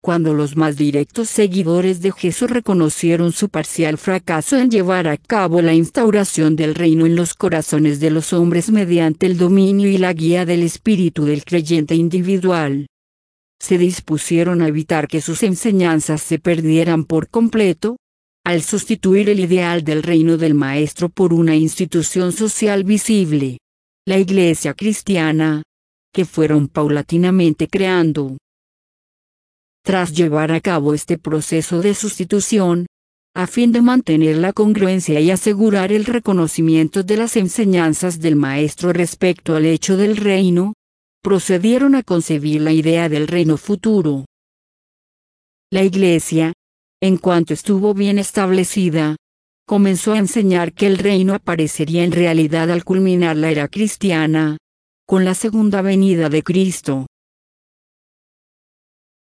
Cuando los más directos seguidores de Jesús reconocieron su parcial fracaso en llevar a cabo la instauración del reino en los corazones de los hombres mediante el dominio y la guía del espíritu del creyente individual, se dispusieron a evitar que sus enseñanzas se perdieran por completo, al sustituir el ideal del reino del Maestro por una institución social visible, la Iglesia cristiana, que fueron paulatinamente creando. Tras llevar a cabo este proceso de sustitución, a fin de mantener la congruencia y asegurar el reconocimiento de las enseñanzas del Maestro respecto al hecho del reino, procedieron a concebir la idea del reino futuro. La Iglesia, en cuanto estuvo bien establecida, comenzó a enseñar que el reino aparecería en realidad al culminar la era cristiana, con la segunda venida de Cristo.